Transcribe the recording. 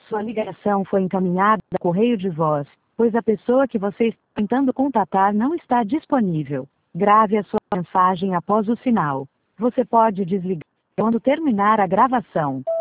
Sua ligação foi encaminhada a correio de voz, pois a pessoa que você está tentando contatar não está disponível. Grave a sua mensagem após o sinal. Você pode desligar quando terminar a gravação.